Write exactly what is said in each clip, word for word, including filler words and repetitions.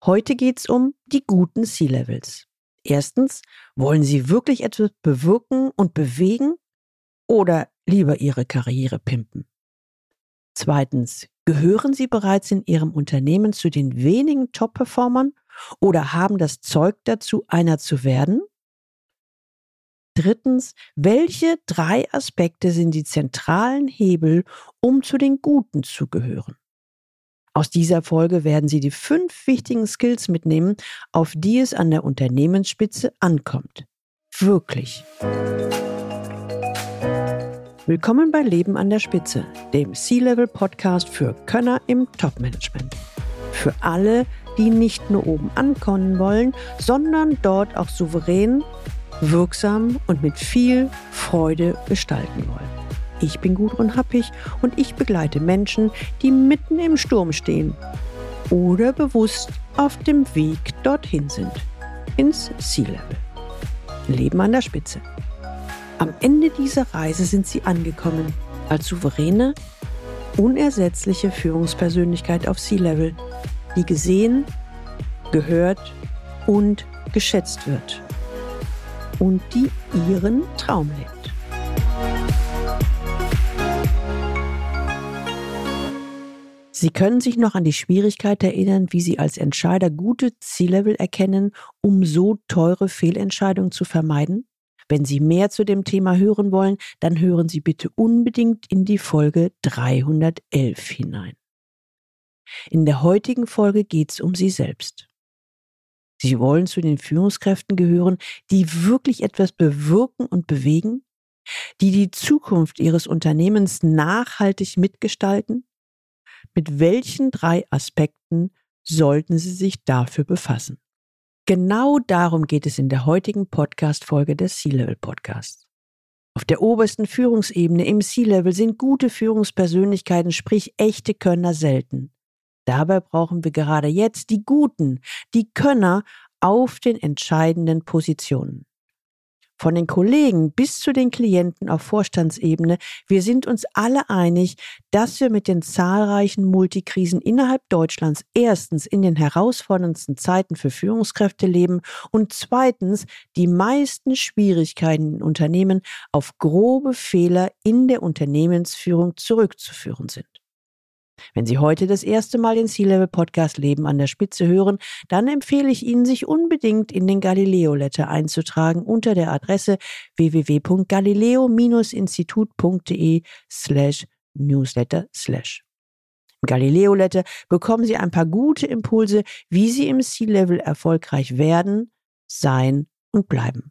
Heute geht es um die guten C-Levels. Erstens, wollen Sie wirklich etwas bewirken und bewegen oder lieber Ihre Karriere pimpen? Zweitens, gehören Sie bereits in Ihrem Unternehmen zu den wenigen Top-Performern oder haben das Zeug dazu, einer zu werden? Drittens, welche drei Aspekte sind die zentralen Hebel, um zu den Guten zu gehören? Aus dieser Folge werden Sie die fünf wichtigen Skills mitnehmen, auf die es an der Unternehmensspitze ankommt. Wirklich. Willkommen bei Leben an der Spitze, dem C-Level-Podcast für Könner im Top-Management. Für alle, die nicht nur oben ankommen wollen, sondern dort auch souverän, wirksam und mit viel Freude gestalten wollen. Ich bin Gudrun Happig und ich begleite Menschen, die mitten im Sturm stehen oder bewusst auf dem Weg dorthin sind, ins C-Level. Leben an der Spitze. Am Ende dieser Reise sind sie angekommen, als souveräne, unersetzliche Führungspersönlichkeit auf C-Level, die gesehen, gehört und geschätzt wird und die ihren Traum lebt. Sie können sich noch an die Schwierigkeit erinnern, wie Sie als Entscheider gute C-Level erkennen, um so teure Fehlentscheidungen zu vermeiden? Wenn Sie mehr zu dem Thema hören wollen, dann hören Sie bitte unbedingt in die Folge dreihundertelf hinein. In der heutigen Folge geht es um Sie selbst. Sie wollen zu den Führungskräften gehören, die wirklich etwas bewirken und bewegen, die die Zukunft Ihres Unternehmens nachhaltig mitgestalten? Mit welchen drei Aspekten sollten Sie sich dafür befassen? Genau darum geht es in der heutigen Podcast-Folge des C-Level-Podcasts. Auf der obersten Führungsebene im C-Level sind gute Führungspersönlichkeiten, sprich echte Könner, selten. Dabei brauchen wir gerade jetzt die Guten, die Könner auf den entscheidenden Positionen. Von den Kollegen bis zu den Klienten auf Vorstandsebene, wir sind uns alle einig, dass wir mit den zahlreichen Multikrisen innerhalb Deutschlands erstens in den herausforderndsten Zeiten für Führungskräfte leben und zweitens die meisten Schwierigkeiten in Unternehmen auf grobe Fehler in der Unternehmensführung zurückzuführen sind. Wenn Sie heute das erste Mal den C-Level-Podcast Leben an der Spitze hören, dann empfehle ich Ihnen, sich unbedingt in den Galileo-Letter einzutragen unter der Adresse w w w punkt galileo Bindestrich institut punkt de slash newsletter slash. Im Galileo-Letter bekommen Sie ein paar gute Impulse, wie Sie im C-Level erfolgreich werden, sein und bleiben.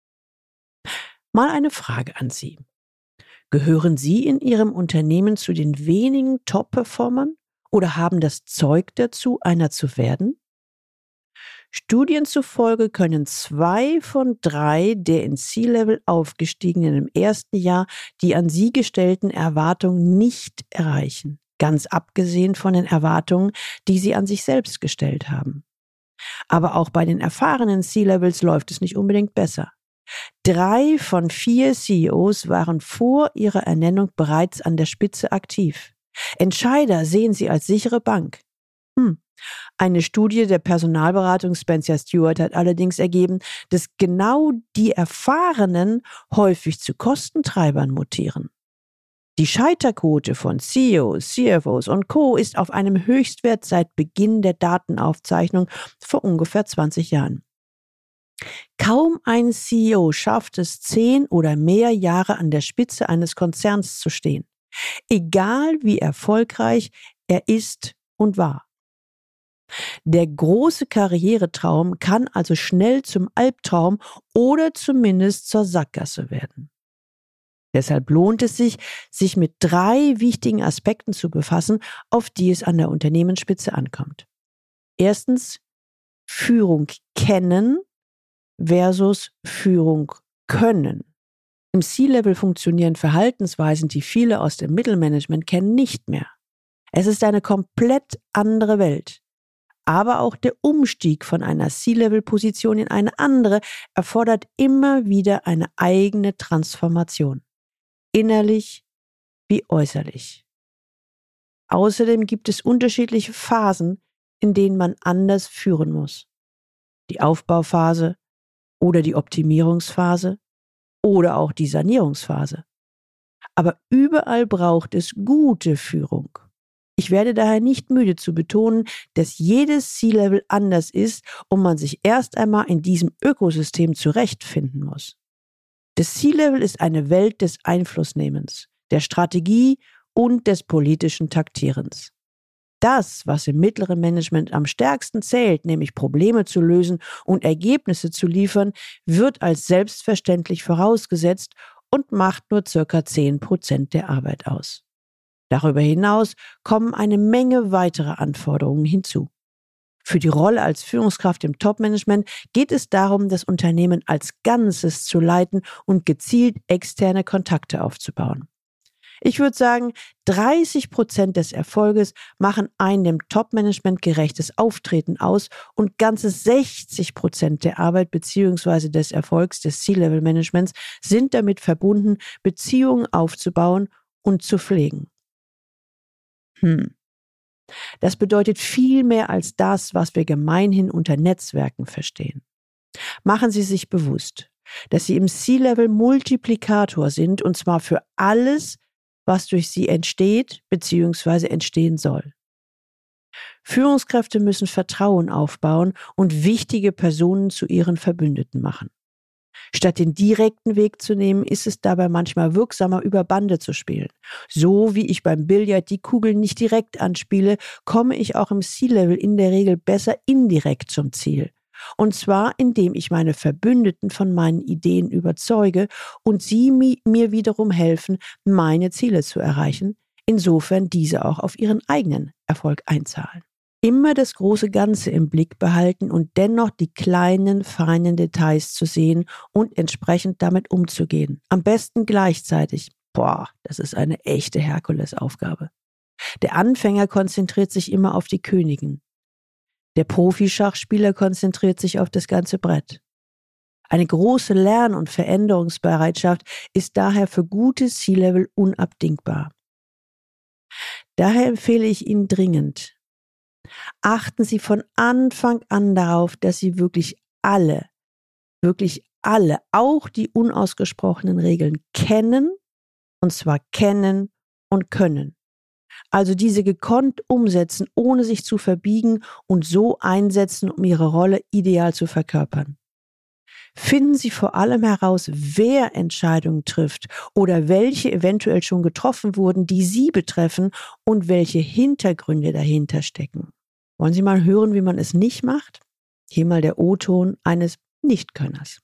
Mal eine Frage an Sie. Gehören Sie in Ihrem Unternehmen zu den wenigen Top-Performern oder haben das Zeug dazu, einer zu werden? Studien zufolge können zwei von drei der in C-Level aufgestiegenen im ersten Jahr die an sie gestellten Erwartungen nicht erreichen, ganz abgesehen von den Erwartungen, die sie an sich selbst gestellt haben. Aber auch bei den erfahrenen C-Levels läuft es nicht unbedingt besser. Drei von vier C E Os waren vor ihrer Ernennung bereits an der Spitze aktiv. Entscheider sehen sie als sichere Bank. Hm. Eine Studie der Personalberatung Spencer Stuart hat allerdings ergeben, dass genau die Erfahrenen häufig zu Kostentreibern mutieren. Die Scheiterquote von C E Os, C F Os und Co. ist auf einem Höchstwert seit Beginn der Datenaufzeichnung vor ungefähr zwanzig Jahren. Kaum ein C E O schafft es, zehn oder mehr Jahre an der Spitze eines Konzerns zu stehen, egal wie erfolgreich er ist und war. Der große Karrieretraum kann also schnell zum Albtraum oder zumindest zur Sackgasse werden. Deshalb lohnt es sich, sich mit drei wichtigen Aspekten zu befassen, auf die es an der Unternehmensspitze ankommt. Erstens, Führung kennen versus Führung können. Im C-Level funktionieren Verhaltensweisen, die viele aus dem Mittelmanagement kennen, nicht mehr. Es ist eine komplett andere Welt. Aber auch der Umstieg von einer C-Level-Position in eine andere erfordert immer wieder eine eigene Transformation. Innerlich wie äußerlich. Außerdem gibt es unterschiedliche Phasen, in denen man anders führen muss. Die Aufbauphase oder die Optimierungsphase oder auch die Sanierungsphase. Aber überall braucht es gute Führung. Ich werde daher nicht müde zu betonen, dass jedes C-Level anders ist und man sich erst einmal in diesem Ökosystem zurechtfinden muss. Das C-Level ist eine Welt des Einflussnehmens, der Strategie und des politischen Taktierens. Das, was im mittleren Management am stärksten zählt, nämlich Probleme zu lösen und Ergebnisse zu liefern, wird als selbstverständlich vorausgesetzt und macht nur circa zehn Prozent der Arbeit aus. Darüber hinaus kommen eine Menge weitere Anforderungen hinzu. Für die Rolle als Führungskraft im Top-Management geht es darum, das Unternehmen als Ganzes zu leiten und gezielt externe Kontakte aufzubauen. Ich würde sagen, dreißig Prozent des Erfolges machen ein dem Top-Management gerechtes Auftreten aus und ganze sechzig Prozent der Arbeit bzw. des Erfolgs des C-Level-Managements sind damit verbunden, Beziehungen aufzubauen und zu pflegen. Hm. Das bedeutet viel mehr als das, was wir gemeinhin unter Netzwerken verstehen. Machen Sie sich bewusst, dass Sie im C-Level Multiplikator sind, und zwar für alles, was durch Sie entsteht bzw. entstehen soll. Führungskräfte müssen Vertrauen aufbauen und wichtige Personen zu ihren Verbündeten machen. Statt den direkten Weg zu nehmen, ist es dabei manchmal wirksamer, über Bande zu spielen. So wie ich beim Billard die Kugeln nicht direkt anspiele, komme ich auch im C-Level in der Regel besser indirekt zum Ziel. Und zwar, indem ich meine Verbündeten von meinen Ideen überzeuge und sie mir wiederum helfen, meine Ziele zu erreichen, insofern diese auch auf ihren eigenen Erfolg einzahlen. Immer das große Ganze im Blick behalten und dennoch die kleinen, feinen Details zu sehen und entsprechend damit umzugehen. Am besten gleichzeitig. Boah, das ist eine echte Herkulesaufgabe. Der Anfänger konzentriert sich immer auf die Königin. Der Profi-Schachspieler konzentriert sich auf das ganze Brett. Eine große Lern- und Veränderungsbereitschaft ist daher für gute C-Level unabdingbar. Daher empfehle ich Ihnen dringend, achten Sie von Anfang an darauf, dass Sie wirklich alle, wirklich alle, auch die unausgesprochenen Regeln kennen, und zwar kennen und können. Also diese gekonnt umsetzen, ohne sich zu verbiegen und so einsetzen, um Ihre Rolle ideal zu verkörpern. Finden Sie vor allem heraus, wer Entscheidungen trifft oder welche eventuell schon getroffen wurden, die Sie betreffen und welche Hintergründe dahinter stecken. Wollen Sie mal hören, wie man es nicht macht? Hier mal der O-Ton eines Nichtkönners.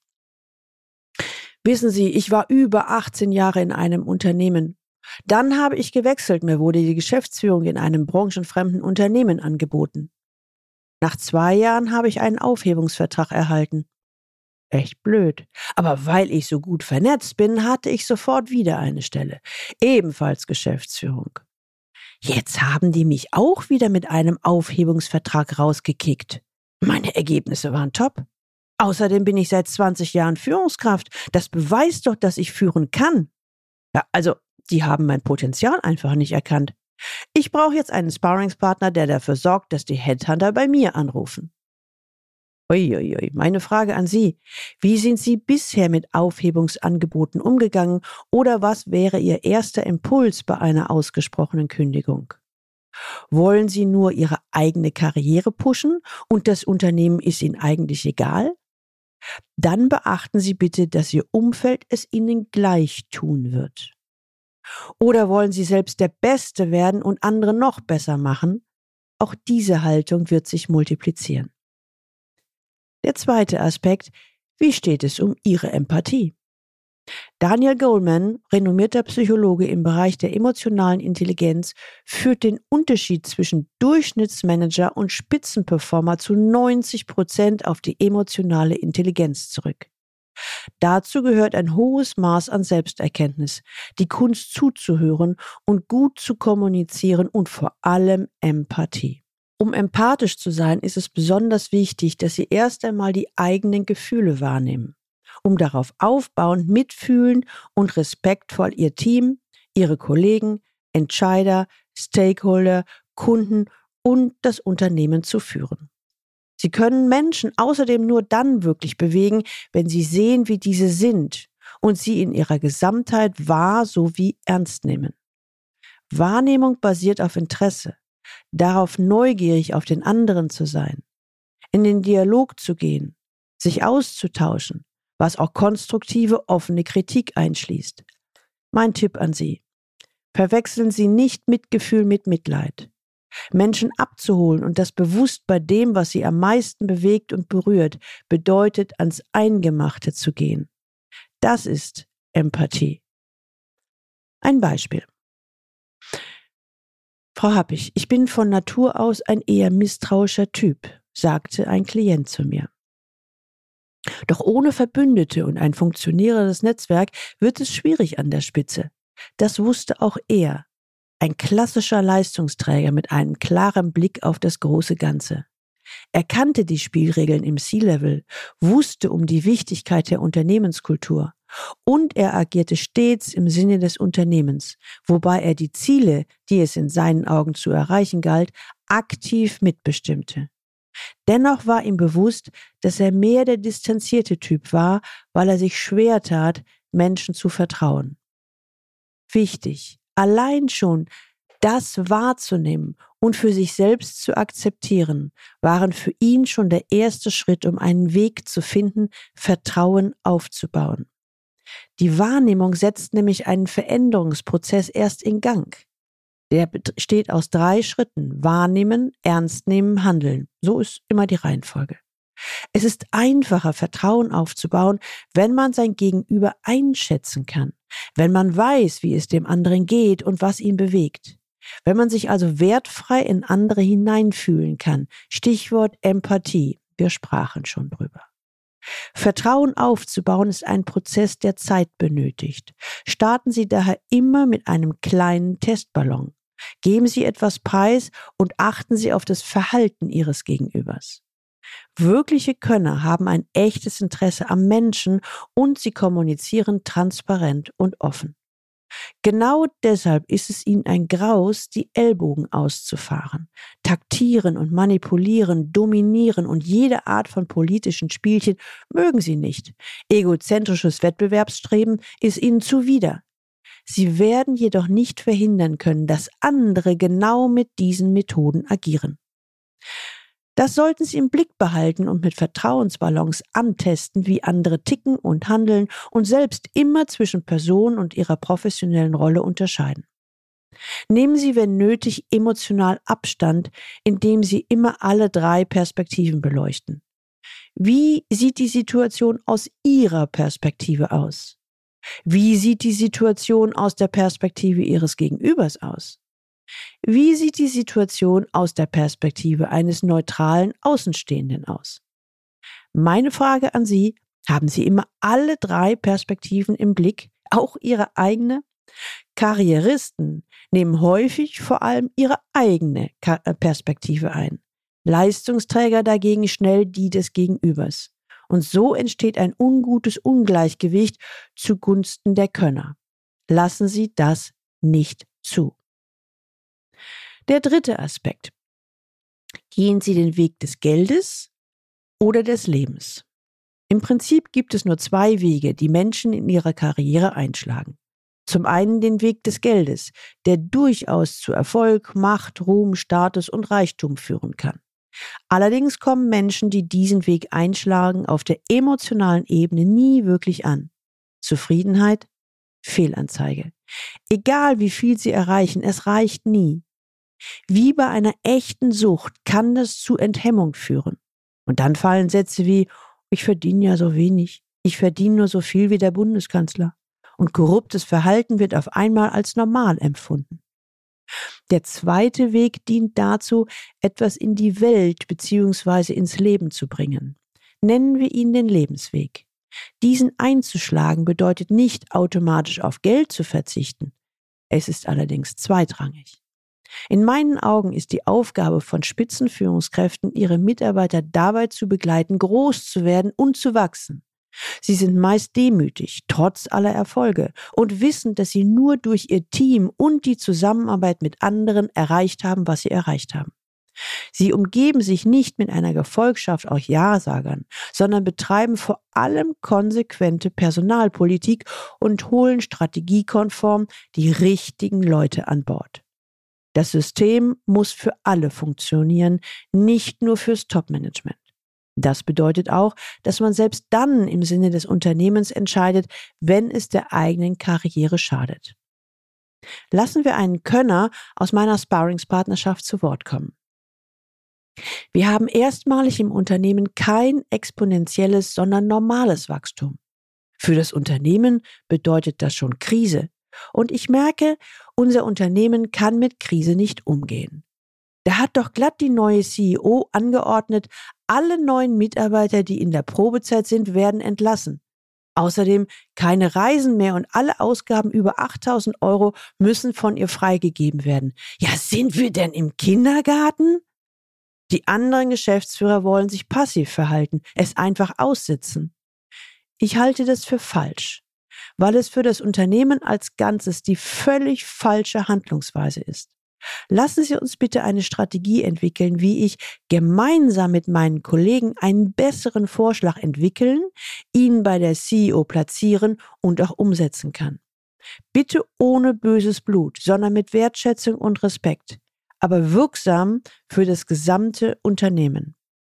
Wissen Sie, ich war über achtzehn Jahre in einem Unternehmen. Dann habe ich gewechselt, mir wurde die Geschäftsführung in einem branchenfremden Unternehmen angeboten. Nach zwei Jahren habe ich einen Aufhebungsvertrag erhalten. Echt blöd. Aber weil ich so gut vernetzt bin, hatte ich sofort wieder eine Stelle. Ebenfalls Geschäftsführung. Jetzt haben die mich auch wieder mit einem Aufhebungsvertrag rausgekickt. Meine Ergebnisse waren top. Außerdem bin ich seit zwanzig Jahren Führungskraft. Das beweist doch, dass ich führen kann. Ja, also, die haben mein Potenzial einfach nicht erkannt. Ich brauche jetzt einen Sparringspartner, der dafür sorgt, dass die Headhunter bei mir anrufen. Uiuiui, meine Frage an Sie. Wie sind Sie bisher mit Aufhebungsangeboten umgegangen oder was wäre Ihr erster Impuls bei einer ausgesprochenen Kündigung? Wollen Sie nur Ihre eigene Karriere pushen und das Unternehmen ist Ihnen eigentlich egal? Dann beachten Sie bitte, dass Ihr Umfeld es Ihnen gleich tun wird. Oder wollen Sie selbst der Beste werden und andere noch besser machen? Auch diese Haltung wird sich multiplizieren. Der zweite Aspekt, wie steht es um Ihre Empathie? Daniel Goleman, renommierter Psychologe im Bereich der emotionalen Intelligenz, führt den Unterschied zwischen Durchschnittsmanager und Spitzenperformer zu neunzig Prozent auf die emotionale Intelligenz zurück. Dazu gehört ein hohes Maß an Selbsterkenntnis, die Kunst zuzuhören und gut zu kommunizieren und vor allem Empathie. Um empathisch zu sein, ist es besonders wichtig, dass Sie erst einmal die eigenen Gefühle wahrnehmen, um darauf aufbauend mitfühlen und respektvoll Ihr Team, Ihre Kollegen, Entscheider, Stakeholder, Kunden und das Unternehmen zu führen. Sie können Menschen außerdem nur dann wirklich bewegen, wenn sie sehen, wie diese sind und sie in ihrer Gesamtheit wahr sowie ernst nehmen. Wahrnehmung basiert auf Interesse, darauf neugierig auf den anderen zu sein, in den Dialog zu gehen, sich auszutauschen, was auch konstruktive, offene Kritik einschließt. Mein Tipp an Sie: Verwechseln Sie nicht Mitgefühl mit Mitleid. Menschen abzuholen und das bewusst bei dem, was sie am meisten bewegt und berührt, bedeutet, ans Eingemachte zu gehen. Das ist Empathie. Ein Beispiel. Frau Happig, ich bin von Natur aus ein eher misstrauischer Typ, sagte ein Klient zu mir. Doch ohne Verbündete und ein funktionierendes Netzwerk wird es schwierig an der Spitze. Das wusste auch er. Ein klassischer Leistungsträger mit einem klaren Blick auf das große Ganze. Er kannte die Spielregeln im C-Level, wusste um die Wichtigkeit der Unternehmenskultur und er agierte stets im Sinne des Unternehmens, wobei er die Ziele, die es in seinen Augen zu erreichen galt, aktiv mitbestimmte. Dennoch war ihm bewusst, dass er mehr der distanzierte Typ war, weil er sich schwer tat, Menschen zu vertrauen. Wichtig, allein schon das wahrzunehmen und für sich selbst zu akzeptieren, waren für ihn schon der erste Schritt, um einen Weg zu finden, Vertrauen aufzubauen. Die Wahrnehmung setzt nämlich einen Veränderungsprozess erst in Gang. Der besteht aus drei Schritten: Wahrnehmen, Ernst nehmen, Handeln. So ist immer die Reihenfolge. Es ist einfacher, Vertrauen aufzubauen, wenn man sein Gegenüber einschätzen kann, wenn man weiß, wie es dem anderen geht und was ihn bewegt. Wenn man sich also wertfrei in andere hineinfühlen kann. Stichwort Empathie. Wir sprachen schon drüber. Vertrauen aufzubauen ist ein Prozess, der Zeit benötigt. Starten Sie daher immer mit einem kleinen Testballon. Geben Sie etwas preis und achten Sie auf das Verhalten Ihres Gegenübers. Wirkliche Könner haben ein echtes Interesse am Menschen und sie kommunizieren transparent und offen. Genau deshalb ist es ihnen ein Graus, die Ellbogen auszufahren. Taktieren und manipulieren, dominieren und jede Art von politischen Spielchen mögen sie nicht. Egozentrisches Wettbewerbsstreben ist ihnen zuwider. Sie werden jedoch nicht verhindern können, dass andere genau mit diesen Methoden agieren. Das sollten Sie im Blick behalten und mit Vertrauensballons antesten, wie andere ticken und handeln und selbst immer zwischen Person und ihrer professionellen Rolle unterscheiden. Nehmen Sie, wenn nötig, emotional Abstand, indem Sie immer alle drei Perspektiven beleuchten. Wie sieht die Situation aus Ihrer Perspektive aus? Wie sieht die Situation aus der Perspektive Ihres Gegenübers aus? Wie sieht die Situation aus der Perspektive eines neutralen Außenstehenden aus? Meine Frage an Sie: Haben Sie immer alle drei Perspektiven im Blick, auch Ihre eigene? Karrieristen nehmen häufig vor allem ihre eigene Perspektive ein. Leistungsträger dagegen schnell die des Gegenübers. Und so entsteht ein ungutes Ungleichgewicht zugunsten der Könner. Lassen Sie das nicht zu. Der dritte Aspekt. Gehen Sie den Weg des Geldes oder des Lebens? Im Prinzip gibt es nur zwei Wege, die Menschen in ihrer Karriere einschlagen. Zum einen den Weg des Geldes, der durchaus zu Erfolg, Macht, Ruhm, Status und Reichtum führen kann. Allerdings kommen Menschen, die diesen Weg einschlagen, auf der emotionalen Ebene nie wirklich an. Zufriedenheit? Fehlanzeige. Egal wie viel sie erreichen, es reicht nie. Wie bei einer echten Sucht kann das zu Enthemmung führen. Und dann fallen Sätze wie: Ich verdiene ja so wenig, ich verdiene nur so viel wie der Bundeskanzler. Und korruptes Verhalten wird auf einmal als normal empfunden. Der zweite Weg dient dazu, etwas in die Welt bzw. ins Leben zu bringen. Nennen wir ihn den Lebensweg. Diesen einzuschlagen bedeutet nicht automatisch auf Geld zu verzichten. Es ist allerdings zweitrangig. In meinen Augen ist die Aufgabe von Spitzenführungskräften, ihre Mitarbeiter dabei zu begleiten, groß zu werden und zu wachsen. Sie sind meist demütig, trotz aller Erfolge, und wissen, dass sie nur durch ihr Team und die Zusammenarbeit mit anderen erreicht haben, was sie erreicht haben. Sie umgeben sich nicht mit einer Gefolgschaft aus Ja-Sagern, sondern betreiben vor allem konsequente Personalpolitik und holen strategiekonform die richtigen Leute an Bord. Das System muss für alle funktionieren, nicht nur fürs Top-Management. Das bedeutet auch, dass man selbst dann im Sinne des Unternehmens entscheidet, wenn es der eigenen Karriere schadet. Lassen wir einen Könner aus meiner Sparringspartnerschaft zu Wort kommen. Wir haben erstmalig im Unternehmen kein exponentielles, sondern normales Wachstum. Für das Unternehmen bedeutet das schon Krise. Und ich merke, unser Unternehmen kann mit Krise nicht umgehen. Da hat doch glatt die neue C E O angeordnet, alle neuen Mitarbeiter, die in der Probezeit sind, werden entlassen. Außerdem keine Reisen mehr und alle Ausgaben über achttausend Euro müssen von ihr freigegeben werden. Ja, sind wir denn im Kindergarten? Die anderen Geschäftsführer wollen sich passiv verhalten, es einfach aussitzen. Ich halte das für falsch, weil es für das Unternehmen als Ganzes die völlig falsche Handlungsweise ist. Lassen Sie uns bitte eine Strategie entwickeln, wie ich gemeinsam mit meinen Kollegen einen besseren Vorschlag entwickeln, ihn bei der C E O platzieren und auch umsetzen kann. Bitte ohne böses Blut, sondern mit Wertschätzung und Respekt, aber wirksam für das gesamte Unternehmen.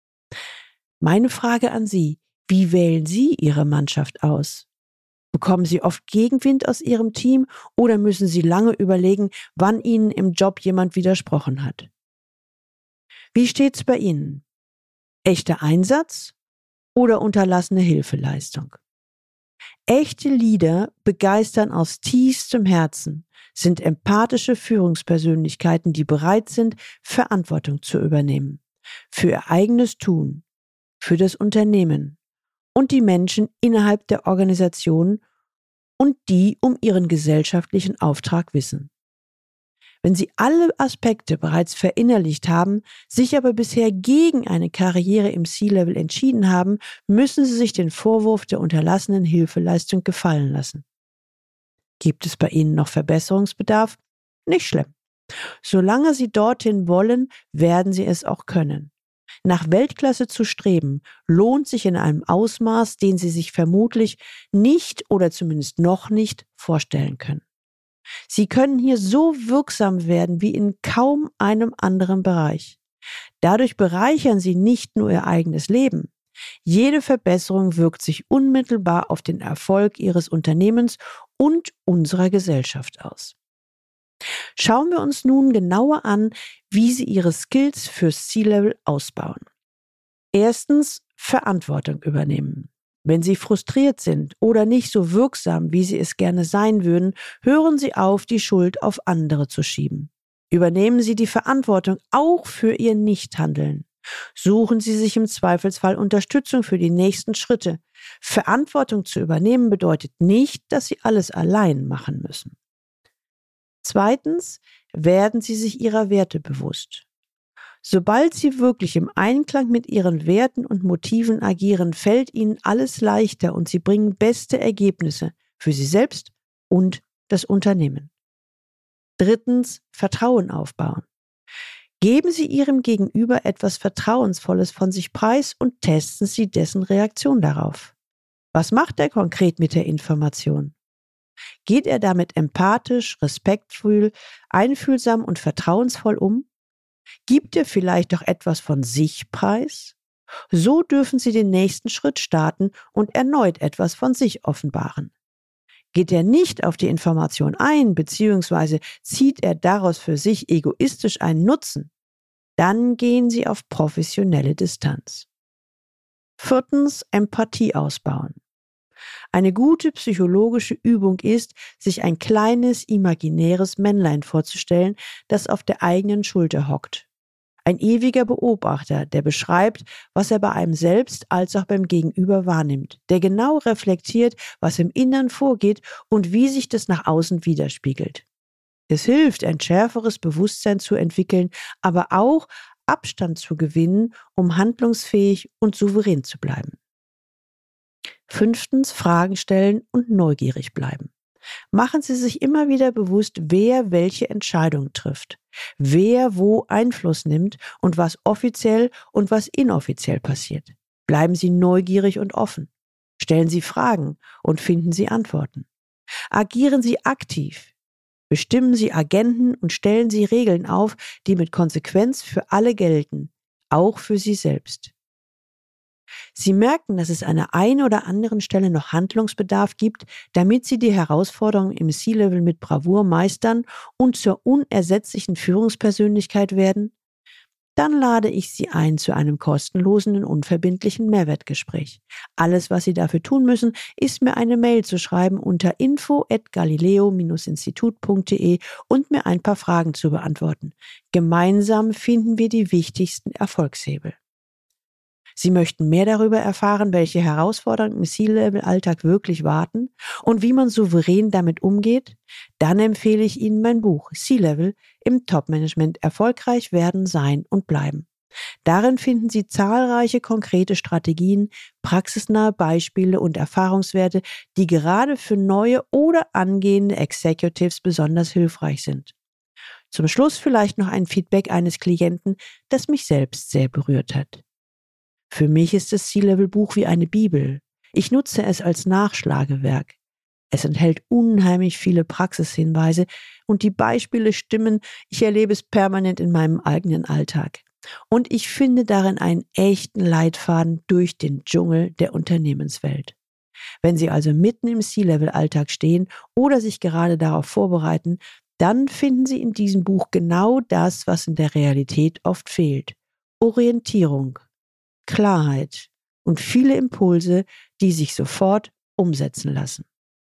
Meine Frage an Sie: Wie wählen Sie Ihre Mannschaft aus? Bekommen Sie oft Gegenwind aus Ihrem Team oder müssen Sie lange überlegen, wann Ihnen im Job jemand widersprochen hat? Wie steht's bei Ihnen? Echter Einsatz oder unterlassene Hilfeleistung? Echte Leader begeistern aus tiefstem Herzen, sind empathische Führungspersönlichkeiten, die bereit sind, Verantwortung zu übernehmen. Für ihr eigenes Tun, für das Unternehmen und die Menschen innerhalb der Organisation und die um ihren gesellschaftlichen Auftrag wissen. Wenn Sie alle Aspekte bereits verinnerlicht haben, sich aber bisher gegen eine Karriere im C-Level entschieden haben, müssen Sie sich den Vorwurf der unterlassenen Hilfeleistung gefallen lassen. Gibt es bei Ihnen noch Verbesserungsbedarf? Nicht schlimm. Solange Sie dorthin wollen, werden Sie es auch können. Nach Weltklasse zu streben, lohnt sich in einem Ausmaß, den Sie sich vermutlich nicht oder zumindest noch nicht vorstellen können. Sie können hier so wirksam werden wie in kaum einem anderen Bereich. Dadurch bereichern Sie nicht nur Ihr eigenes Leben. Jede Verbesserung wirkt sich unmittelbar auf den Erfolg Ihres Unternehmens und unserer Gesellschaft aus. Schauen wir uns nun genauer an, wie Sie Ihre Skills fürs C-Level ausbauen. Erstens, Verantwortung übernehmen. Wenn Sie frustriert sind oder nicht so wirksam, wie Sie es gerne sein würden, hören Sie auf, die Schuld auf andere zu schieben. Übernehmen Sie die Verantwortung auch für Ihr Nichthandeln. Suchen Sie sich im Zweifelsfall Unterstützung für die nächsten Schritte. Verantwortung zu übernehmen bedeutet nicht, dass Sie alles allein machen müssen. Zweitens, werden Sie sich Ihrer Werte bewusst. Sobald Sie wirklich im Einklang mit Ihren Werten und Motiven agieren, fällt Ihnen alles leichter und Sie bringen beste Ergebnisse für Sie selbst und das Unternehmen. Drittens, Vertrauen aufbauen. Geben Sie Ihrem Gegenüber etwas Vertrauensvolles von sich preis und testen Sie dessen Reaktion darauf. Was macht er konkret mit der Information? Geht er damit empathisch, respektvoll, einfühlsam und vertrauensvoll um? Gibt er vielleicht auch etwas von sich preis? So dürfen Sie den nächsten Schritt starten und erneut etwas von sich offenbaren. Geht er nicht auf die Information ein, beziehungsweise zieht er daraus für sich egoistisch einen Nutzen, dann gehen Sie auf professionelle Distanz. Viertens, Empathie ausbauen. Eine gute psychologische Übung ist, sich ein kleines, imaginäres Männlein vorzustellen, das auf der eigenen Schulter hockt. Ein ewiger Beobachter, der beschreibt, was er bei einem selbst als auch beim Gegenüber wahrnimmt, der genau reflektiert, was im Innern vorgeht und wie sich das nach außen widerspiegelt. Es hilft, ein schärferes Bewusstsein zu entwickeln, aber auch Abstand zu gewinnen, um handlungsfähig und souverän zu bleiben. Fünftens, Fragen stellen und neugierig bleiben. Machen Sie sich immer wieder bewusst, wer welche Entscheidung trifft, wer wo Einfluss nimmt und was offiziell und was inoffiziell passiert. Bleiben Sie neugierig und offen. Stellen Sie Fragen und finden Sie Antworten. Agieren Sie aktiv. Bestimmen Sie Agenten und stellen Sie Regeln auf, die mit Konsequenz für alle gelten, auch für Sie selbst. Sie merken, dass es an der einen oder anderen Stelle noch Handlungsbedarf gibt, damit Sie die Herausforderungen im C-Level mit Bravour meistern und zur unersetzlichen Führungspersönlichkeit werden? Dann lade ich Sie ein zu einem kostenlosen und unverbindlichen Mehrwertgespräch. Alles, was Sie dafür tun müssen, ist mir eine Mail zu schreiben unter info at galileo Bindestrich institut punkt de und mir ein paar Fragen zu beantworten. Gemeinsam finden wir die wichtigsten Erfolgshebel. Sie möchten mehr darüber erfahren, welche Herausforderungen im C-Level-Alltag wirklich warten und wie man souverän damit umgeht? Dann empfehle ich Ihnen mein Buch C-Level im Top-Management erfolgreich werden, sein und bleiben. Darin finden Sie zahlreiche konkrete Strategien, praxisnahe Beispiele und Erfahrungswerte, die gerade für neue oder angehende Executives besonders hilfreich sind. Zum Schluss vielleicht noch ein Feedback eines Klienten, das mich selbst sehr berührt hat. Für mich ist das C-Level-Buch wie eine Bibel. Ich nutze es als Nachschlagewerk. Es enthält unheimlich viele Praxishinweise und die Beispiele stimmen. Ich erlebe es permanent in meinem eigenen Alltag. Und ich finde darin einen echten Leitfaden durch den Dschungel der Unternehmenswelt. Wenn Sie also mitten im C-Level-Alltag stehen oder sich gerade darauf vorbereiten, dann finden Sie in diesem Buch genau das, was in der Realität oft fehlt. Orientierung, Klarheit und viele Impulse, die sich sofort umsetzen lassen.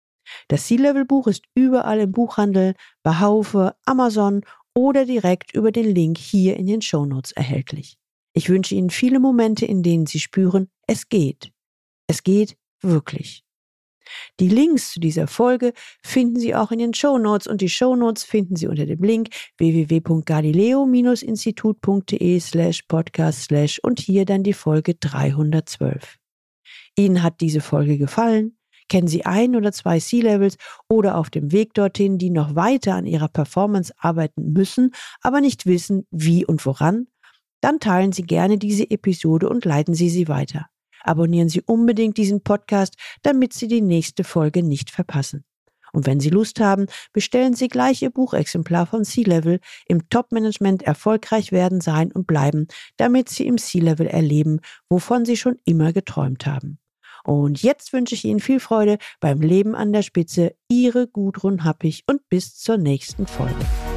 Das C-Level-Buch ist überall im Buchhandel, bei Haufe, Amazon oder direkt über den Link hier in den Shownotes erhältlich. Ich wünsche Ihnen viele Momente, in denen Sie spüren, es geht. Es geht wirklich. Die Links zu dieser Folge finden Sie auch in den Shownotes und die Shownotes finden Sie unter dem Link w w w punkt galileo Bindestrich institut punkt de slash podcast slash und hier dann die Folge dreihundertzwölf. Ihnen hat diese Folge gefallen? Kennen Sie ein oder zwei C-Levels oder auf dem Weg dorthin, die noch weiter an ihrer Performance arbeiten müssen, aber nicht wissen, wie und woran? Dann teilen Sie gerne diese Episode und leiten Sie sie weiter. Abonnieren Sie unbedingt diesen Podcast, damit Sie die nächste Folge nicht verpassen. Und wenn Sie Lust haben, bestellen Sie gleich Ihr Buchexemplar von C-Level im Top-Management erfolgreich werden, sein und bleiben, damit Sie im C-Level erleben, wovon Sie schon immer geträumt haben. Und jetzt wünsche ich Ihnen viel Freude beim Leben an der Spitze. Ihre Gudrun Happig und bis zur nächsten Folge.